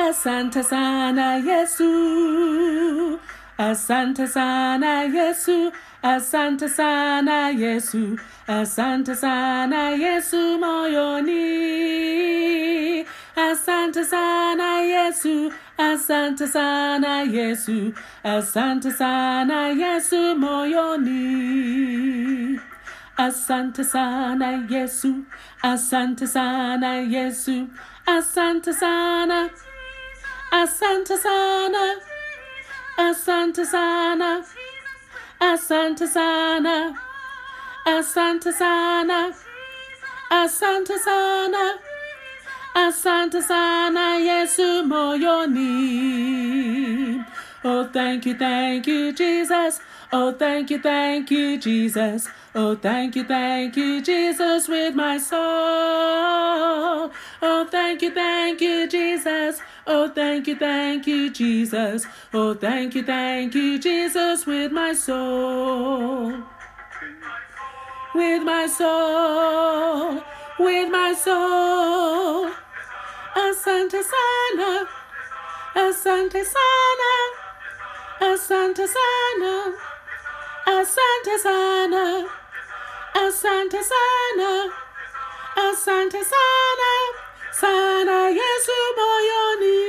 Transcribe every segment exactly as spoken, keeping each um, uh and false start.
Asante sana Yesu, asante sana Yesu, asante sana Yesu, asante sana Yesu moyoni. Asante sana Yesu, asante sana Yesu, asante sana Yesu moyoni. Asante sana Yesu, asante sana Yesu, asante sana, asante sana, asante sana, asante sana, asante sana, asante sana, asante sana Yesu moyoni. Oh, thank you, thank you, Jesus. Oh, thank you, thank you, Jesus. Oh, thank you, thank you, Jesus, with my soul. Oh, thank you, thank you, Jesus. Oh, thank you, thank you, Jesus. Oh, thank you, thank you, Jesus, with my soul. With my soul. With my soul. Asante sana. Asante sana. Asante sana. Asante sana. Asante sana. Asante sana. Sana Yesu moyoni.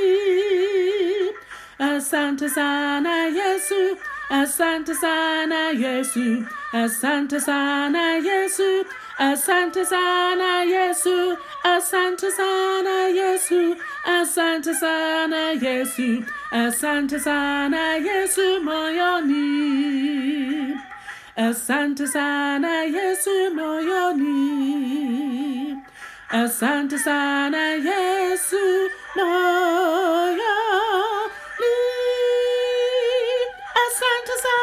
Asante sana Yesu. Asante sana Yesu. Asante sana Yesu. Asante sana Yesu. Asante sana Yesu. Asante sana Yesu. Asante sana Yesu moyoni. Asante sana Yesu moyoni. Asante sana Yesu moyoni. Asante sana.